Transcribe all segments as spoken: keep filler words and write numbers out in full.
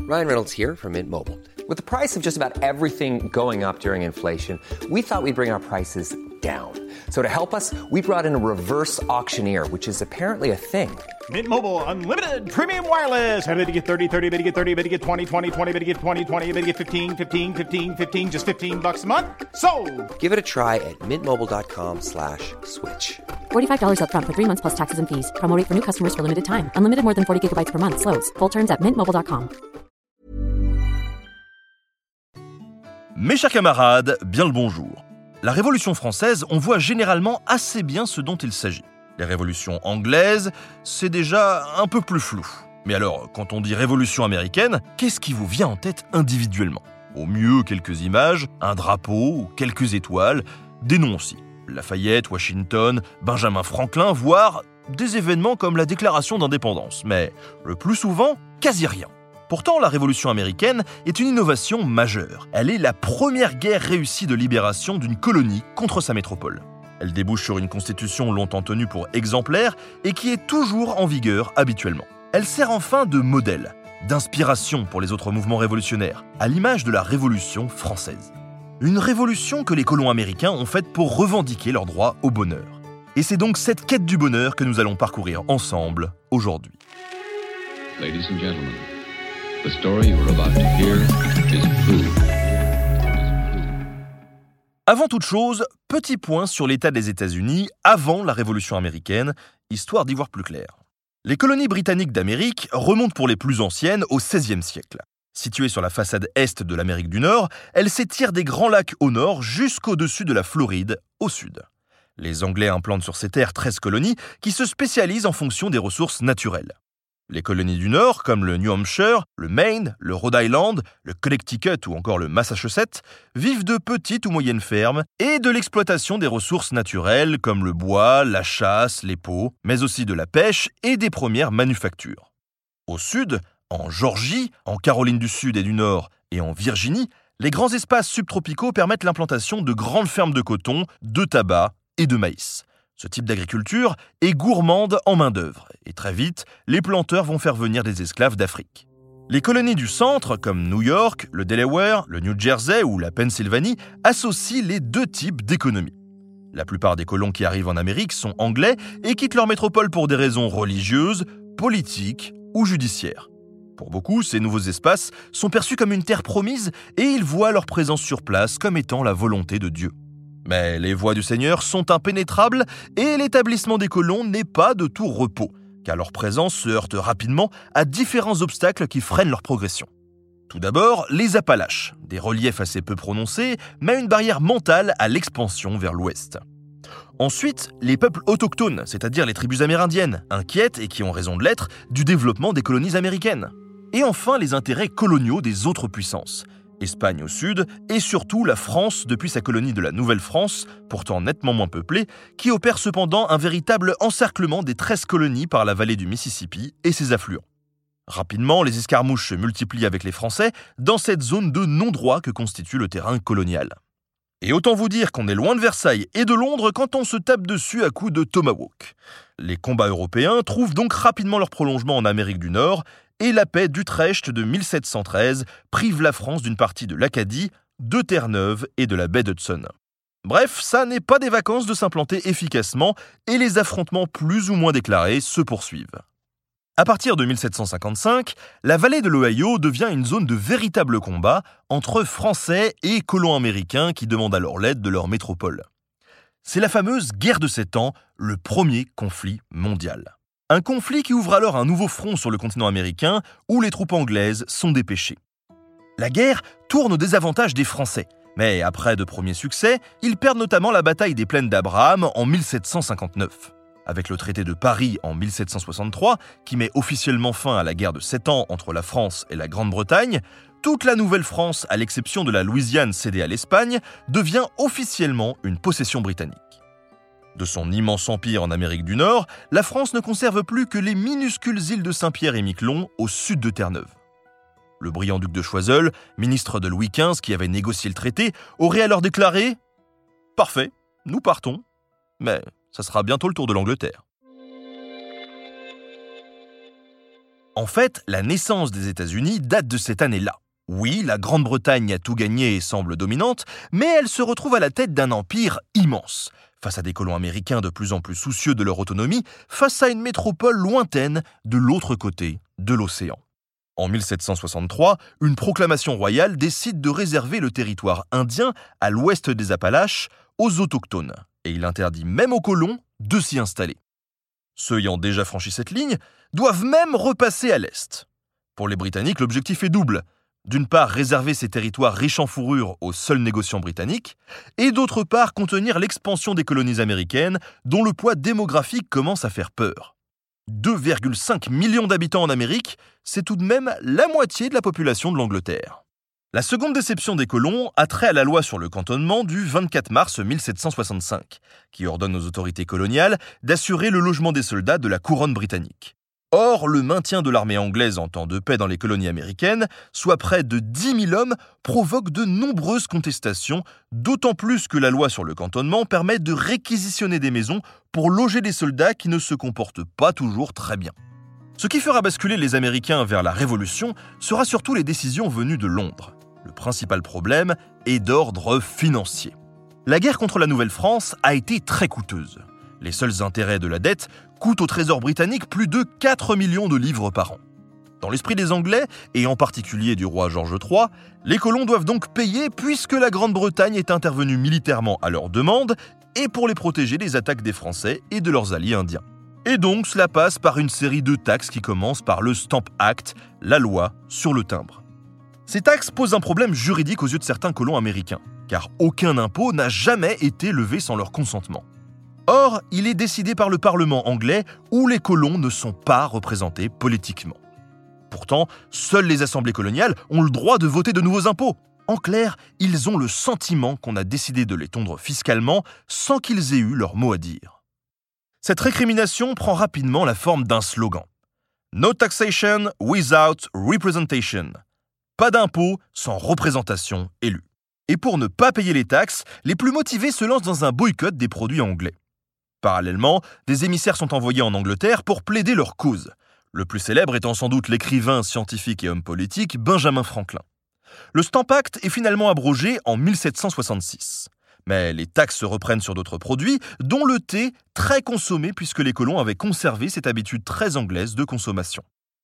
Ryan Reynolds here from Mint Mobile. With the price of just about everything going up during inflation, we thought we'd bring our prices down. So to help us, we brought in a reverse auctioneer, which is apparently a thing. Mint Mobile Unlimited Premium Wireless. How to get thirty, thirty, how to get thirty, how to get twenty, twenty, twenty, how to get twenty, twenty, how to get fifteen, fifteen, fifteen, fifteen, just fifteen bucks a month? Sold! Give it a try at mintmobile.com slash switch. forty-five dollars up front for three months plus taxes and fees. Promo rate for new customers for limited time. Unlimited more than forty gigabytes per month. Slows full terms at mint mobile dot com. Mes chers camarades, bien le bonjour. La Révolution française, on voit généralement assez bien ce dont il s'agit. Les révolutions anglaises, c'est déjà un peu plus flou. Mais alors, quand on dit révolution américaine, qu'est-ce qui vous vient en tête individuellement ? Au mieux, quelques images, un drapeau ou quelques étoiles, des noms aussi. Lafayette, Washington, Benjamin Franklin, voire des événements comme la déclaration d'indépendance. Mais le plus souvent, quasi rien. Pourtant, la Révolution américaine est une innovation majeure. Elle est la première guerre réussie de libération d'une colonie contre sa métropole. Elle débouche sur une constitution longtemps tenue pour exemplaire et qui est toujours en vigueur habituellement. Elle sert enfin de modèle, d'inspiration pour les autres mouvements révolutionnaires, à l'image de la Révolution française. Une révolution que les colons américains ont faite pour revendiquer leur droit au bonheur. Et c'est donc cette quête du bonheur que nous allons parcourir ensemble aujourd'hui. Ladies and gentlemen, the story you're about to hear is true. Avant toute chose, petit point sur l'état des États-Unis avant la Révolution américaine, histoire d'y voir plus clair. Les colonies britanniques d'Amérique remontent pour les plus anciennes au seizième siècle. Situées sur la façade est de l'Amérique du Nord, elles s'étirent des Grands Lacs au nord jusqu'au-dessus de la Floride au sud. Les Anglais implantent sur ces terres treize colonies qui se spécialisent en fonction des ressources naturelles. Les colonies du Nord, comme le New Hampshire, le Maine, le Rhode Island, le Connecticut ou encore le Massachusetts, vivent de petites ou moyennes fermes et de l'exploitation des ressources naturelles comme le bois, la chasse, les peaux, mais aussi de la pêche et des premières manufactures. Au sud, en Géorgie, en Caroline du Sud et du Nord et en Virginie, les grands espaces subtropicaux permettent l'implantation de grandes fermes de coton, de tabac et de maïs. Ce type d'agriculture est gourmande en main-d'œuvre et très vite, les planteurs vont faire venir des esclaves d'Afrique. Les colonies du centre, comme New York, le Delaware, le New Jersey ou la Pennsylvanie, associent les deux types d'économies. La plupart des colons qui arrivent en Amérique sont anglais et quittent leur métropole pour des raisons religieuses, politiques ou judiciaires. Pour beaucoup, ces nouveaux espaces sont perçus comme une terre promise et ils voient leur présence sur place comme étant la volonté de Dieu. Mais les voies du Seigneur sont impénétrables et l'établissement des colons n'est pas de tout repos, car leur présence se heurte rapidement à différents obstacles qui freinent leur progression. Tout d'abord, les Appalaches, des reliefs assez peu prononcés, mais une barrière mentale à l'expansion vers l'ouest. Ensuite, les peuples autochtones, c'est-à-dire les tribus amérindiennes, inquiètes et qui ont raison de l'être du développement des colonies américaines. Et enfin, les intérêts coloniaux des autres puissances. Espagne au sud, et surtout la France depuis sa colonie de la Nouvelle-France, pourtant nettement moins peuplée, qui opère cependant un véritable encerclement des treize colonies par la vallée du Mississippi et ses affluents. Rapidement, les escarmouches se multiplient avec les Français dans cette zone de non-droit que constitue le terrain colonial. Et autant vous dire qu'on est loin de Versailles et de Londres quand on se tape dessus à coups de tomahawk. Les combats européens trouvent donc rapidement leur prolongement en Amérique du Nord, et la paix d'Utrecht de mille sept cent treize prive la France d'une partie de l'Acadie, de Terre-Neuve et de la baie d'Hudson. Bref, ça n'est pas des vacances de s'implanter efficacement et les affrontements plus ou moins déclarés se poursuivent. À partir de mille sept cent cinquante-cinq, la vallée de l'Ohio devient une zone de véritable combat entre Français et colons américains qui demandent alors l'aide de leur métropole. C'est la fameuse guerre de Sept Ans, le premier conflit mondial. Un conflit qui ouvre alors un nouveau front sur le continent américain où les troupes anglaises sont dépêchées. La guerre tourne au désavantage des Français, mais après de premiers succès, ils perdent notamment la bataille des plaines d'Abraham en mille sept cent cinquante-neuf. Avec le traité de Paris en mille sept cent soixante-trois, qui met officiellement fin à la guerre de Sept Ans entre la France et la Grande-Bretagne, toute la Nouvelle-France, à l'exception de la Louisiane cédée à l'Espagne, devient officiellement une possession britannique. De son immense empire en Amérique du Nord, la France ne conserve plus que les minuscules îles de Saint-Pierre et Miquelon au sud de Terre-Neuve. Le brillant duc de Choiseul, ministre de Louis quinze qui avait négocié le traité, aurait alors déclaré « Parfait, nous partons, mais ça sera bientôt le tour de l'Angleterre ». En fait, la naissance des États-Unis date de cette année-là. Oui, la Grande-Bretagne a tout gagné et semble dominante, mais elle se retrouve à la tête d'un empire immense, face à des colons américains de plus en plus soucieux de leur autonomie, face à une métropole lointaine de l'autre côté de l'océan. En mille sept cent soixante-trois, une proclamation royale décide de réserver le territoire indien à l'ouest des Appalaches aux autochtones, et il interdit même aux colons de s'y installer. Ceux ayant déjà franchi cette ligne doivent même repasser à l'est. Pour les Britanniques, l'objectif est double. D'une part, réserver ces territoires riches en fourrure aux seuls négociants britanniques, et d'autre part, contenir l'expansion des colonies américaines, dont le poids démographique commence à faire peur. deux virgule cinq millions d'habitants en Amérique, c'est tout de même la moitié de la population de l'Angleterre. La seconde déception des colons a trait à la loi sur le cantonnement du vingt-quatre mars mille sept cent soixante-cinq, qui ordonne aux autorités coloniales d'assurer le logement des soldats de la couronne britannique. Or, le maintien de l'armée anglaise en temps de paix dans les colonies américaines, soit près de dix mille hommes, provoque de nombreuses contestations, d'autant plus que la loi sur le cantonnement permet de réquisitionner des maisons pour loger des soldats qui ne se comportent pas toujours très bien. Ce qui fera basculer les Américains vers la Révolution sera surtout les décisions venues de Londres. Le principal problème est d'ordre financier. La guerre contre la Nouvelle-France a été très coûteuse. Les seuls intérêts de la dette coûtent au Trésor britannique plus de quatre millions de livres par an. Dans l'esprit des Anglais, et en particulier du roi George trois, les colons doivent donc payer puisque la Grande-Bretagne est intervenue militairement à leur demande et pour les protéger des attaques des Français et de leurs alliés indiens. Et donc cela passe par une série de taxes qui commencent par le Stamp Act, la loi sur le timbre. Ces taxes posent un problème juridique aux yeux de certains colons américains, car aucun impôt n'a jamais été levé sans leur consentement. Or, il est décidé par le Parlement anglais où les colons ne sont pas représentés politiquement. Pourtant, seules les assemblées coloniales ont le droit de voter de nouveaux impôts. En clair, ils ont le sentiment qu'on a décidé de les tondre fiscalement sans qu'ils aient eu leur mot à dire. Cette récrimination prend rapidement la forme d'un slogan. « No taxation without representation » Pas d'impôt sans représentation élue. Et pour ne pas payer les taxes, les plus motivés se lancent dans un boycott des produits anglais. Parallèlement, des émissaires sont envoyés en Angleterre pour plaider leur cause, le plus célèbre étant sans doute l'écrivain, scientifique et homme politique Benjamin Franklin. Le Stamp Act est finalement abrogé en mille sept cent soixante-six. Mais les taxes se reprennent sur d'autres produits, dont le thé, très consommé puisque les colons avaient conservé cette habitude très anglaise de consommation.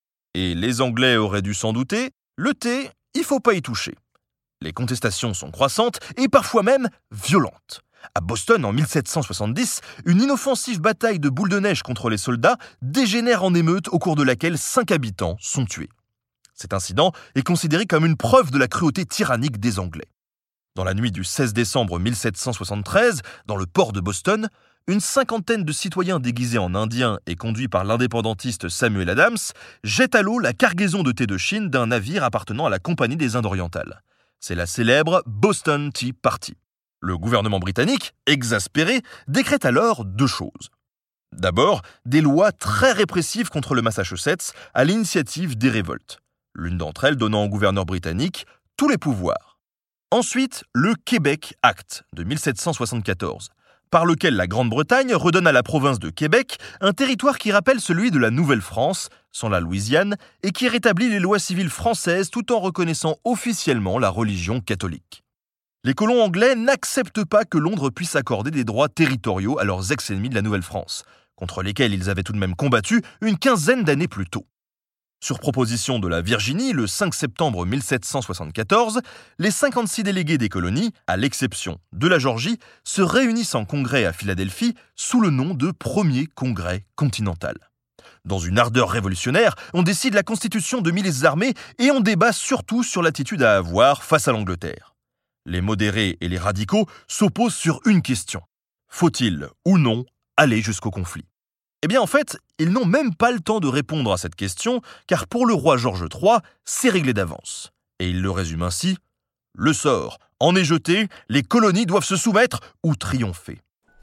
Et les Anglais auraient dû s'en douter, le thé, il faut pas y toucher. Les contestations sont croissantes et parfois même violentes. À Boston, en mille sept cent soixante-dix, une inoffensive bataille de boules de neige contre les soldats dégénère en émeute au cours de laquelle cinq habitants sont tués. Cet incident est considéré comme une preuve de la cruauté tyrannique des Anglais. Dans la nuit du seize décembre mille sept cent soixante-treize, dans le port de Boston, une cinquantaine de citoyens déguisés en indiens et conduits par l'indépendantiste Samuel Adams jettent à l'eau la cargaison de thé de Chine d'un navire appartenant à la Compagnie des Indes orientales. C'est la célèbre Boston Tea Party. Le gouvernement britannique, exaspéré, décrète alors deux choses. D'abord, des lois très répressives contre le Massachusetts à l'initiative des révoltes, l'une d'entre elles donnant au gouverneur britannique tous les pouvoirs. Ensuite, le Québec Act de mille sept cent soixante-quatorze, par lequel la Grande-Bretagne redonne à la province de Québec un territoire qui rappelle celui de la Nouvelle-France, sans la Louisiane, et qui rétablit les lois civiles françaises tout en reconnaissant officiellement la religion catholique. Les colons anglais n'acceptent pas que Londres puisse accorder des droits territoriaux à leurs ex-ennemis de la Nouvelle-France, contre lesquels ils avaient tout de même combattu une quinzaine d'années plus tôt. Sur proposition de la Virginie, le cinq septembre mille sept cent soixante-quatorze, les cinquante-six délégués des colonies, à l'exception de la Géorgie, se réunissent en congrès à Philadelphie sous le nom de Premier Congrès continental. Dans une ardeur révolutionnaire, on décide la constitution de milices armées et on débat surtout sur l'attitude à avoir face à l'Angleterre. Les modérés et les radicaux s'opposent sur une question. Faut-il ou non aller jusqu'au conflit ? Eh bien en fait, ils n'ont même pas le temps de répondre à cette question, car pour le roi George trois, c'est réglé d'avance. Et il le résume ainsi : le sort en est jeté, les colonies doivent se soumettre ou triompher.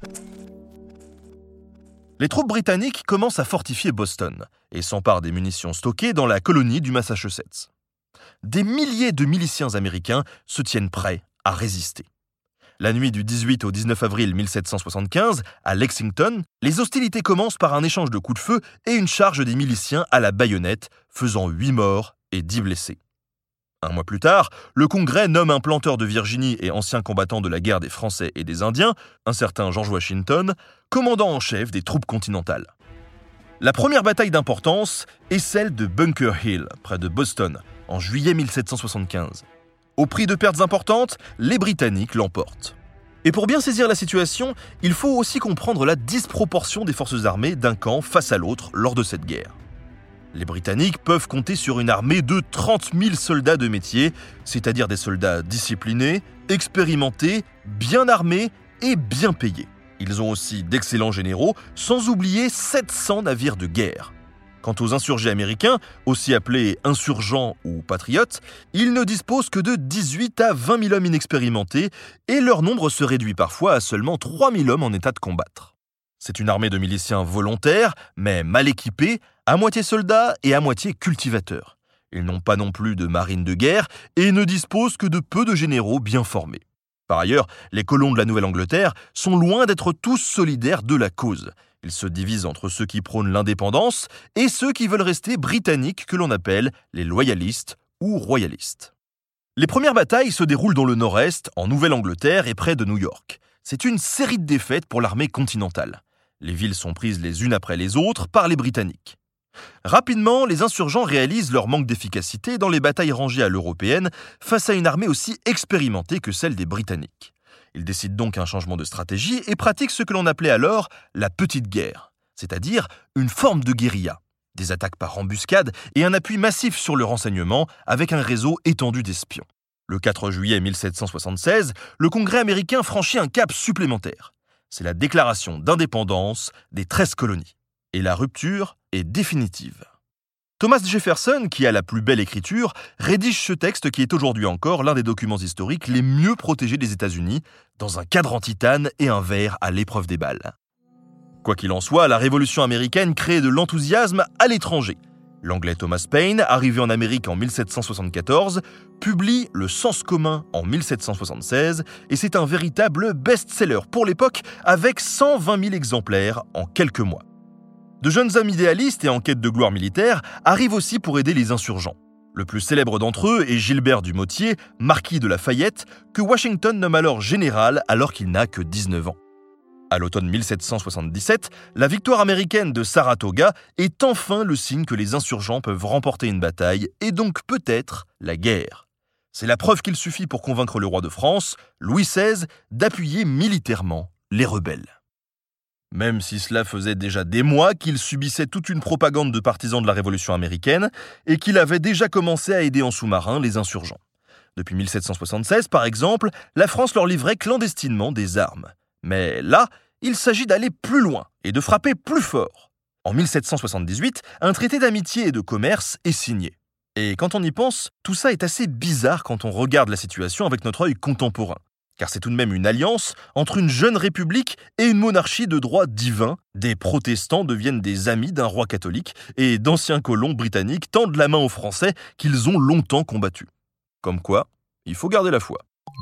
Les troupes britanniques commencent à fortifier Boston et s'emparent des munitions stockées dans la colonie du Massachusetts. Des milliers de miliciens américains se tiennent prêts à résister. La nuit du dix-huit au dix-neuf avril mille sept cent soixante-quinze, à Lexington, les hostilités commencent par un échange de coups de feu et une charge des miliciens à la baïonnette, faisant huit morts et dix blessés. Un mois plus tard, le Congrès nomme un planteur de Virginie et ancien combattant de la guerre des Français et des Indiens, un certain George Washington, commandant en chef des troupes continentales. La première bataille d'importance est celle de Bunker Hill, près de Boston, en juillet mille sept cent soixante-quinze. Au prix de pertes importantes, les Britanniques l'emportent. Et pour bien saisir la situation, il faut aussi comprendre la disproportion des forces armées d'un camp face à l'autre lors de cette guerre. Les Britanniques peuvent compter sur une armée de trente mille soldats de métier, c'est-à-dire des soldats disciplinés, expérimentés, bien armés et bien payés. Ils ont aussi d'excellents généraux, sans oublier sept cents navires de guerre. Quant aux insurgés américains, aussi appelés insurgents ou patriotes, ils ne disposent que de dix-huit à vingt mille hommes inexpérimentés et leur nombre se réduit parfois à seulement trois mille hommes en état de combattre. C'est une armée de miliciens volontaires, mais mal équipés, à moitié soldats et à moitié cultivateurs. Ils n'ont pas non plus de marine de guerre et ne disposent que de peu de généraux bien formés. Par ailleurs, les colons de la Nouvelle-Angleterre sont loin d'être tous solidaires de la cause. Ils se divisent entre ceux qui prônent l'indépendance et ceux qui veulent rester britanniques que l'on appelle les loyalistes ou royalistes. Les premières batailles se déroulent dans le nord-est, en Nouvelle-Angleterre et près de New York. C'est une série de défaites pour l'armée continentale. Les villes sont prises les unes après les autres par les Britanniques. Rapidement, les insurgents réalisent leur manque d'efficacité dans les batailles rangées à l'européenne face à une armée aussi expérimentée que celle des Britanniques. Ils décident donc un changement de stratégie et pratiquent ce que l'on appelait alors la petite guerre, c'est-à-dire une forme de guérilla, des attaques par embuscade et un appui massif sur le renseignement avec un réseau étendu d'espions. Le quatre juillet mille sept cent soixante-seize, le Congrès américain franchit un cap supplémentaire. C'est la déclaration d'indépendance des treize colonies. Et la rupture est définitive. Thomas Jefferson, qui a la plus belle écriture, rédige ce texte qui est aujourd'hui encore l'un des documents historiques les mieux protégés des États-Unis, dans un cadre en titane et un verre à l'épreuve des balles. Quoi qu'il en soit, la Révolution américaine crée de l'enthousiasme à l'étranger. L'anglais Thomas Paine, arrivé en Amérique en mille sept cent soixante-quatorze, publie Le Sens commun en mille sept cent soixante-seize et c'est un véritable best-seller pour l'époque avec cent vingt mille exemplaires en quelques mois. De jeunes hommes idéalistes et en quête de gloire militaire arrivent aussi pour aider les insurgents. Le plus célèbre d'entre eux est Gilbert du Motier, marquis de Lafayette, que Washington nomme alors général alors qu'il n'a que dix-neuf ans. À l'automne mille sept cent soixante-dix-sept, la victoire américaine de Saratoga est enfin le signe que les insurgents peuvent remporter une bataille et donc peut-être la guerre. C'est la preuve qu'il suffit pour convaincre le roi de France, Louis seize, d'appuyer militairement les rebelles. Même si cela faisait déjà des mois qu'il subissait toute une propagande de partisans de la Révolution américaine et qu'il avait déjà commencé à aider en sous-marin les insurgents. Depuis mille sept cent soixante-seize, par exemple, la France leur livrait clandestinement des armes. Mais là, il s'agit d'aller plus loin et de frapper plus fort. En mille sept cent soixante-dix-huit, un traité d'amitié et de commerce est signé. Et quand on y pense, tout ça est assez bizarre quand on regarde la situation avec notre œil contemporain. Car c'est tout de même une alliance entre une jeune république et une monarchie de droit divin. Des protestants deviennent des amis d'un roi catholique et d'anciens colons britanniques tendent la main aux Français qu'ils ont longtemps combattus. Comme quoi, il faut garder la foi.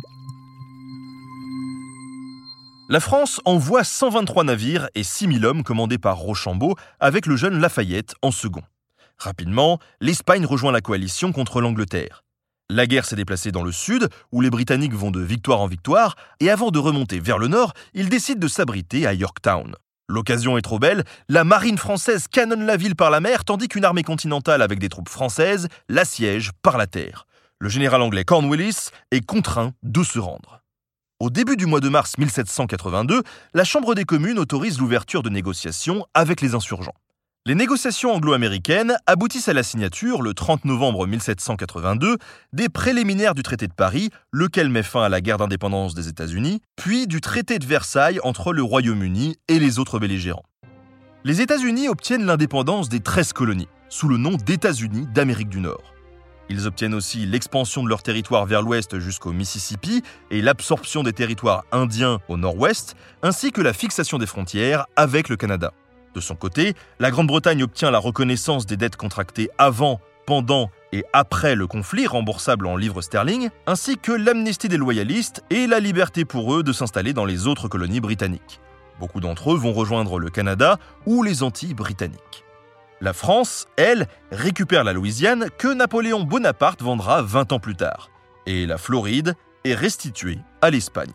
La France envoie cent vingt-trois navires et six mille hommes commandés par Rochambeau avec le jeune Lafayette en second. Rapidement, l'Espagne rejoint la coalition contre l'Angleterre. La guerre s'est déplacée dans le sud, où les Britanniques vont de victoire en victoire, et avant de remonter vers le nord, ils décident de s'abriter à Yorktown. L'occasion est trop belle, la marine française canonne la ville par la mer, tandis qu'une armée continentale avec des troupes françaises l'assiège par la terre. Le général anglais Cornwallis est contraint de se rendre. Au début du mois de mars mille sept cent quatre-vingt-deux, la Chambre des communes autorise l'ouverture de négociations avec les insurgents. Les négociations anglo-américaines aboutissent à la signature, le trente novembre mille sept cent quatre-vingt-deux, des préliminaires du traité de Paris, lequel met fin à la guerre d'indépendance des États-Unis, puis du traité de Versailles entre le Royaume-Uni et les autres belligérants. Les États-Unis obtiennent l'indépendance des treize colonies, sous le nom d'États-Unis d'Amérique du Nord. Ils obtiennent aussi l'expansion de leur territoire vers l'ouest jusqu'au Mississippi et l'absorption des territoires indiens au nord-ouest, ainsi que la fixation des frontières avec le Canada. De son côté, la Grande-Bretagne obtient la reconnaissance des dettes contractées avant, pendant et après le conflit remboursable en livres sterling, ainsi que l'amnistie des loyalistes et la liberté pour eux de s'installer dans les autres colonies britanniques. Beaucoup d'entre eux vont rejoindre le Canada ou les Antilles britanniques. La France, elle, récupère la Louisiane que Napoléon Bonaparte vendra vingt ans plus tard, et la Floride est restituée à l'Espagne.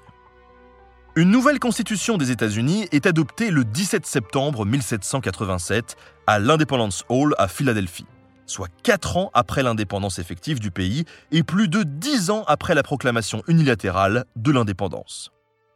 Une nouvelle constitution des États-Unis est adoptée le dix-sept septembre mille sept cent quatre-vingt-sept à l'Independence Hall à Philadelphie, soit quatre ans après l'indépendance effective du pays et plus de dix ans après la proclamation unilatérale de l'indépendance.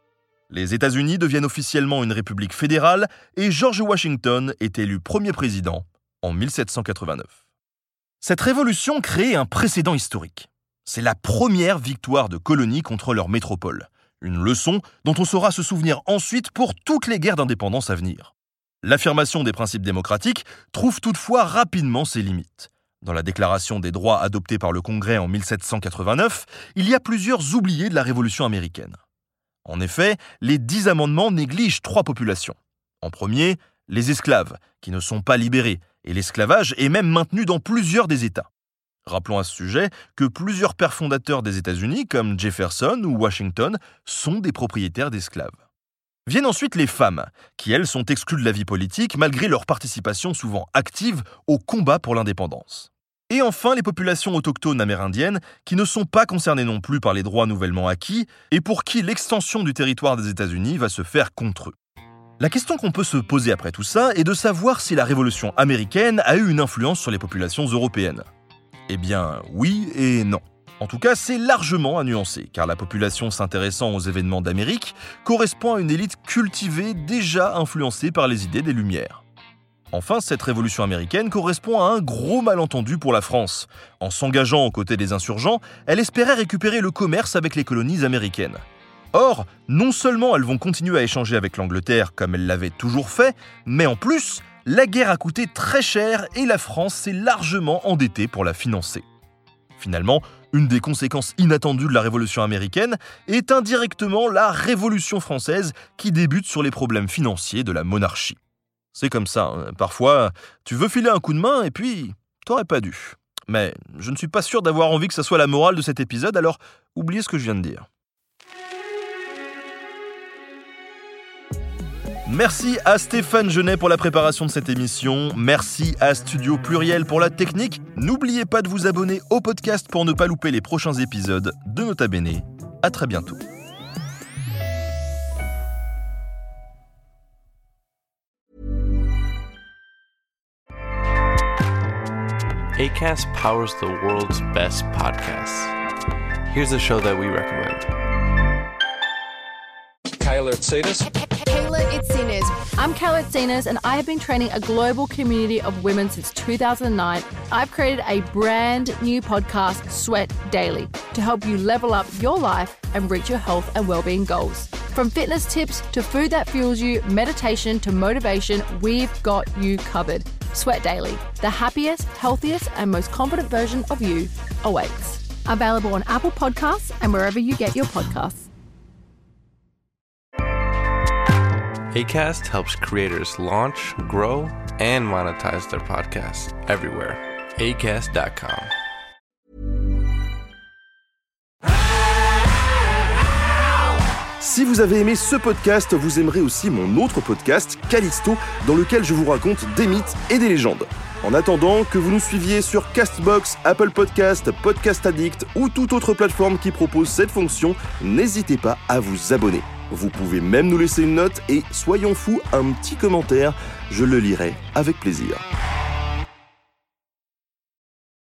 Les États-Unis deviennent officiellement une république fédérale et George Washington est élu premier président en mille sept cent quatre-vingt-neuf. Cette révolution crée un précédent historique. C'est la première victoire de colonies contre leur métropole. Une leçon dont on saura se souvenir ensuite pour toutes les guerres d'indépendance à venir. L'affirmation des principes démocratiques trouve toutefois rapidement ses limites. Dans la Déclaration des droits adoptée par le Congrès en mille sept cent quatre-vingt-neuf, il y a plusieurs oubliés de la Révolution américaine. En effet, les dix amendements négligent trois populations. En premier, les esclaves, qui ne sont pas libérés, et l'esclavage est même maintenu dans plusieurs des États. Rappelons à ce sujet que plusieurs pères fondateurs des États-Unis, comme Jefferson ou Washington, sont des propriétaires d'esclaves. Viennent ensuite les femmes, qui elles sont exclues de la vie politique malgré leur participation souvent active au combat pour l'indépendance. Et enfin les populations autochtones amérindiennes, qui ne sont pas concernées non plus par les droits nouvellement acquis et pour qui l'extension du territoire des États-Unis va se faire contre eux. La question qu'on peut se poser après tout ça est de savoir si la Révolution américaine a eu une influence sur les populations européennes. Eh bien, oui et non. En tout cas, c'est largement à nuancer, car la population s'intéressant aux événements d'Amérique correspond à une élite cultivée déjà influencée par les idées des Lumières. Enfin, cette révolution américaine correspond à un gros malentendu pour la France. En s'engageant aux côtés des insurgents, elle espérait récupérer le commerce avec les colonies américaines. Or, non seulement elles vont continuer à échanger avec l'Angleterre comme elles l'avaient toujours fait, mais en plus, la guerre a coûté très cher et la France s'est largement endettée pour la financer. Finalement, une des conséquences inattendues de la Révolution américaine est indirectement la Révolution française qui débute sur les problèmes financiers de la monarchie. C'est comme ça, hein. Parfois, tu veux filer un coup de main et puis t'aurais pas dû. Mais je ne suis pas sûr d'avoir envie que ça soit la morale de cet épisode, alors oubliez ce que je viens de dire. Merci à Stéphane Genet pour la préparation de cette émission. Merci à Studio Pluriel pour la technique. N'oubliez pas de vous abonner au podcast pour ne pas louper les prochains épisodes de Nota Bene. À très bientôt. Acast powers the world's best podcasts. Here's a show that we recommend. Kayla Itsinas. Kayla Itsinas. I'm Kayla Itsinas, and I have been training a global community of women since two thousand nine. I've created a brand new podcast, Sweat Daily, to help you level up your life and reach your health and well-being goals. From fitness tips to food that fuels you, meditation to motivation, we've got you covered. Sweat Daily, the happiest, healthiest, and most confident version of you awaits. Available on Apple Podcasts and wherever you get your podcasts. Acast helps creators launch, grow, and monetize their podcasts everywhere. acast dot com. Si vous avez aimé ce podcast, vous aimerez aussi mon autre podcast, Callisto, dans lequel je vous raconte des mythes et des légendes. En attendant que vous nous suiviez sur Castbox, Apple Podcast, Podcast Addict ou toute autre plateforme qui propose cette fonction, n'hésitez pas à vous abonner. Vous pouvez même nous laisser une note et, soyons fous, un petit commentaire, je le lirai avec plaisir.